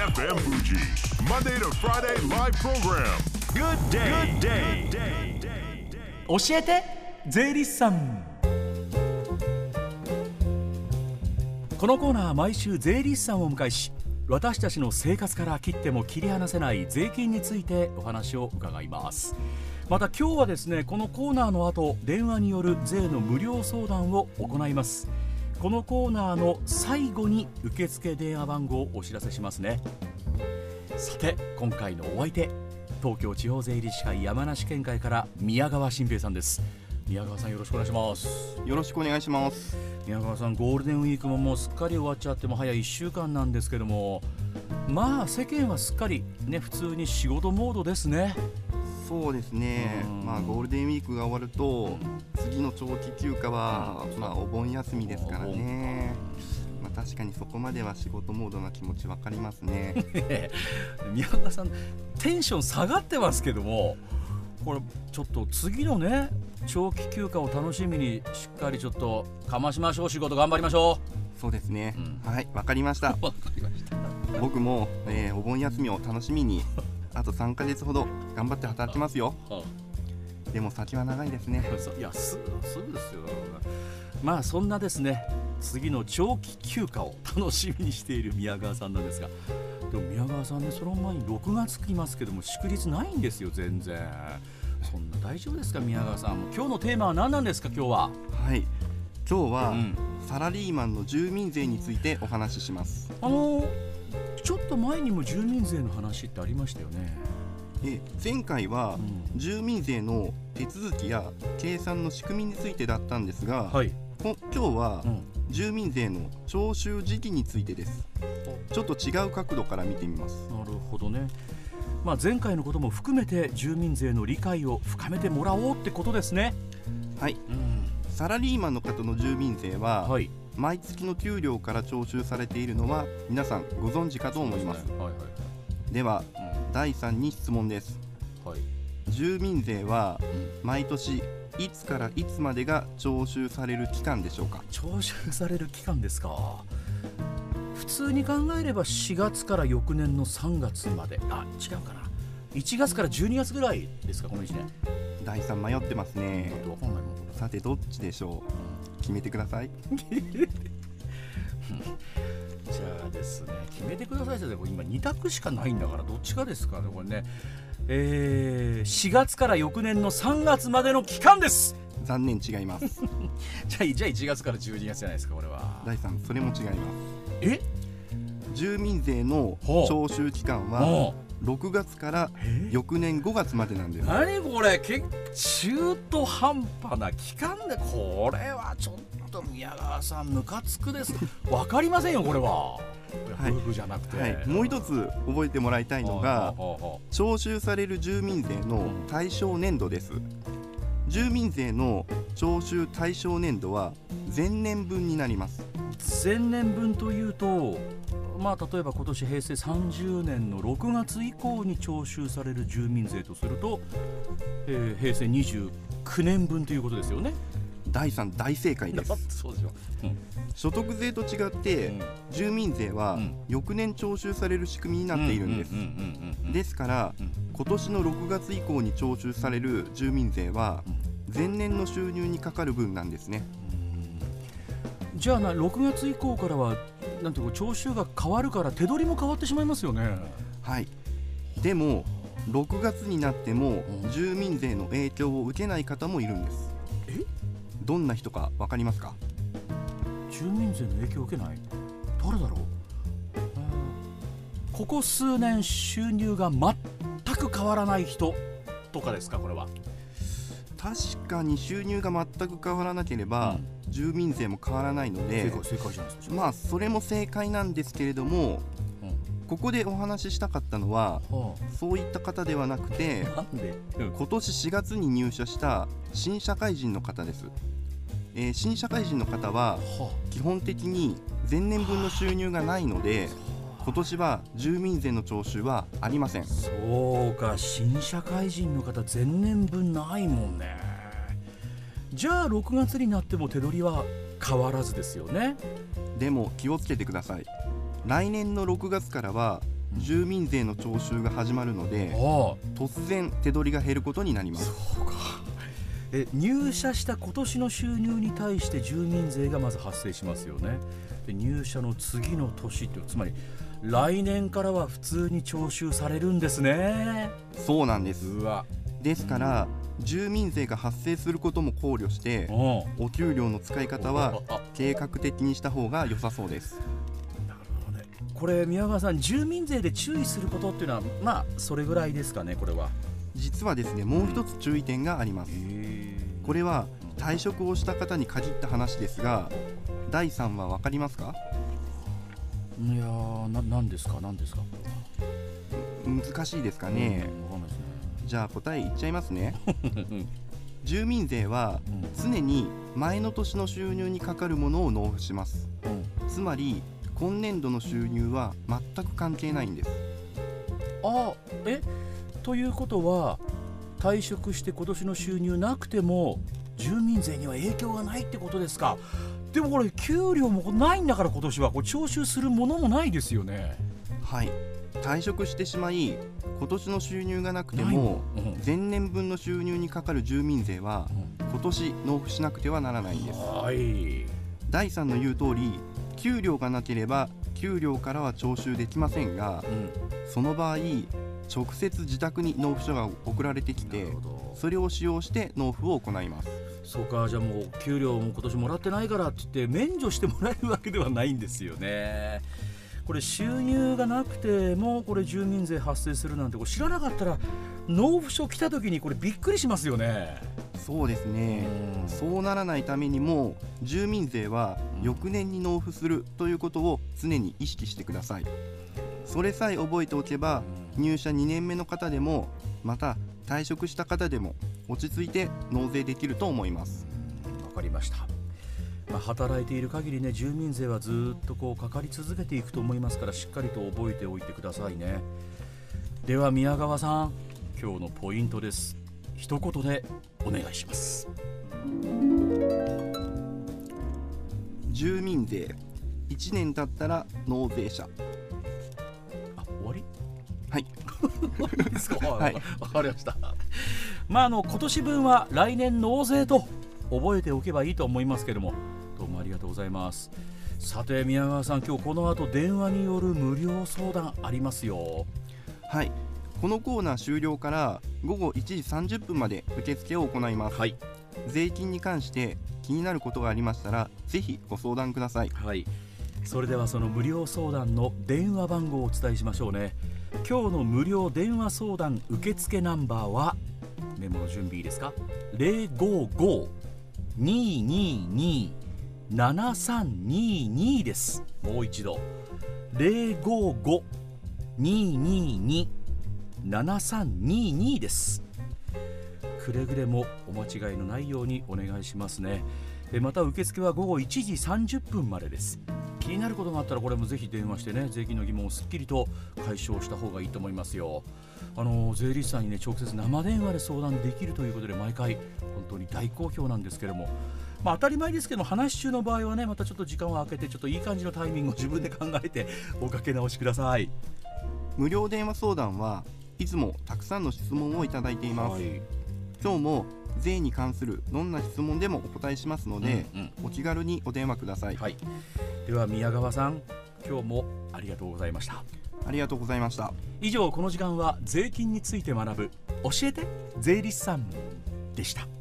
FM Fuji Monday to Friday live program. Good day. 教えて税理士さん。このコーナーは毎週税理士さんをお迎えし、私たちの生活から切っても切り離せない税金についてお話を伺います。また今日はですね、このコーナーの後、電話による税の無料相談を行います。このコーナーの最後に受付電話番号をお知らせしますね。さて、今回のお相手、東京地方税理士会山梨県会から宮川新平さんです。宮川さん、よろしくお願いします。 よろしくお願いします。 宮川さん、ゴールデンウィークももうすっかり終わっちゃっても早い1週間なんですけども、まあ世間はすっかりね、普通に仕事モードですね。 そうですね、ゴールデンウィークが終わると、次の長期休暇は、お盆休みですからね。確かにそこまでは仕事モードな気持ち分かりますね。 宮川さん、テンション下がってますけども、これちょっと次のね、長期休暇を楽しみにしっかりちょっとかましましょう。仕事頑張りましょう。 そうですね、はい、分かりました。僕も、お盆休みを楽しみにあと3ヶ月ほど頑張って働きますよ。でも先は長いですね。 いや、すぐですよ。まあそんなですね、次の長期休暇を楽しみにしている宮川さんなんですが、でも宮川さんね、その前に6月来ますけども、祝日ないんですよ、全然。そんな大丈夫ですか、宮川さん。今日のテーマは何なんですか、今日は。 はい、今日は、サラリーマンの住民税についてお話しします。 ちょっと前にも住民税の話ってありましたよね。 前回は、住民税の手続きや計算の仕組みについてだったんですが、今日は、住民税の徴収時期についてです。ちょっと違う角度から見てみます。 なるほどね。前回のことも含めて住民税の理解を深めてもらおうってことですね。 はい、サラリーマンの方の住民税は、毎月の給料から徴収されているのは皆さんご存知かと思います。では、第3に質問です。住民税は、毎年いつからいつまでが徴収される期間でしょうか。 徴収される期間ですか。普通に考えれば4月から翌年の3月まで。違うかな、1月から12月ぐらいですか、この1年。 第3迷ってますね。 分かんないもん。 さて、どっちでしょう。決めてください。 じゃあですね、決めてくださいって、今2択しかないんだから、どっちかですかね、これね。4月から翌年の3月までの期間です。 残念、違います。 じゃあ1月から12月じゃないですか、これは。 第3、それも違います。住民税の徴収期間は6月から翌年5月までなんです。 何これ、中途半端な期間で、これはちょっと宮川さんムカつくです。分かりませんよ、これは。夫婦じゃなくて、 もう一つ覚えてもらいたいのが、徴収される住民税の対象年度です。住民税の徴収対象年度は前年分になります。 前年分というと、例えば今年平成30年の6月以降に徴収される住民税とすると、平成29年分ということですよね。 第3、大正解です。 そうでしょ。 所得税と違って、住民税は翌年徴収される仕組みになっているんです。ですから、今年の6月以降に徴収される住民税は前年の収入にかかる分なんですね。 じゃあ6月以降からはなんていうか、徴収が変わるから手取りも変わってしまいますよね。 はい。でも6月になっても住民税の影響を受けない方もいるんです。どんな人か分かりますか？ 住民税の影響を受けない？誰だろう。ここ数年収入が全く変わらない人とかですか、これは。 確かに収入が全く変わらなければ、住民税も変わらないので、 正解じゃないですか。 それも正解なんですけれども、ここでお話ししたかったのは、そういった方ではなくて、 なんで？ 今年4月に入社した新社会人の方です。新社会人の方は基本的に前年分の収入がないので、今年は住民税の徴収はありません。 そうか、新社会人の方前年分ないもんね。じゃあ6月になっても手取りは変わらずですよね。 でも気をつけてください。来年の6月からは住民税の徴収が始まるので、突然手取りが減ることになります。 そうか。入社した今年の収入に対して住民税がまず発生しますよね。で入社の次の年ってつまり来年からは普通に徴収されるんですね。 そうなんです。ですから、住民税が発生することも考慮して、お給料の使い方は計画的にした方が良さそうです。 なるほどね。これ宮川さん、住民税で注意することっていうのはまあそれぐらいですかね。これは実はですね、もう一つ注意点があります。これは退職をした方に限った話ですが、第3は分かりますか？ いやー、何ですか難しいですかね。 わかんないですね。 じゃあ答え言っちゃいますね。住民税は常に前の年の収入にかかるものを納付します。つまり今年度の収入は全く関係ないんです。 ということは退職して今年の収入なくても住民税には影響がないってことですか？でもこれ給料もないんだから、今年はこれ徴収するものもないですよね。 はい、退職してしまい今年の収入がなくても、前年分の収入にかかる住民税は今年納付しなくてはならないんです。第3の言う通り、給料がなければ給料からは徴収できませんが、その場合直接自宅に納付書が送られてきて、それを使用して納付を行います。 そうか。じゃあもう給料も今年もらってないからって言って免除してもらえるわけではないんですよね。これ収入がなくてもこれ住民税発生するなんて、これ知らなかったら納付書来た時にこれびっくりしますよね。 そうですね。そうならないためにも住民税は翌年に納付するということを常に意識してください。それさえ覚えておけば、入社2年目の方でもまた退職した方でも落ち着いて納税できると思います。 わかりました。働いている限りね、住民税はずっとかかり続けていくと思いますから、しっかりと覚えておいてくださいね。では宮川さん、今日のポイントです。一言でお願いします。 住民税1年経ったら納税者。 終わり？ はい。 いいですか？ はい、 わかりました。今年分は来年納税と覚えておけばいいと思いますけれども、どうもありがとうございます。さて宮川さん、今日この後電話による無料相談ありますよ。 はい、このコーナー終了から午後1時30分まで受付を行います。税金に関して気になることがありましたらぜひご相談ください。 それではその無料相談の電話番号をお伝えしましょうね。今日の無料電話相談受付ナンバーは、メモの準備いいですか？ 055-222-7322 です。もう一度 055-222-7322 です。くれぐれもお間違いのないようにお願いしますね。また受付は午後1時30分までです。気になることがあったらこれもぜひ電話してね、税金の疑問をすっきりと解消した方がいいと思いますよ。税理士さんにね、直接生電話で相談できるということで毎回本当に大好評なんですけども、当たり前ですけど話し中の場合はね、またちょっと時間を空けてちょっといい感じのタイミングを自分で考えておかけ直しください。 無料電話相談はいつもたくさんの質問をいただいています。今日も税に関するどんな質問でもお答えしますので、お気軽にお電話ください。 では宮川さん、今日もありがとうございました。 ありがとうございました。 以上、この時間は税金について学ぶ教えて税理士さんでした。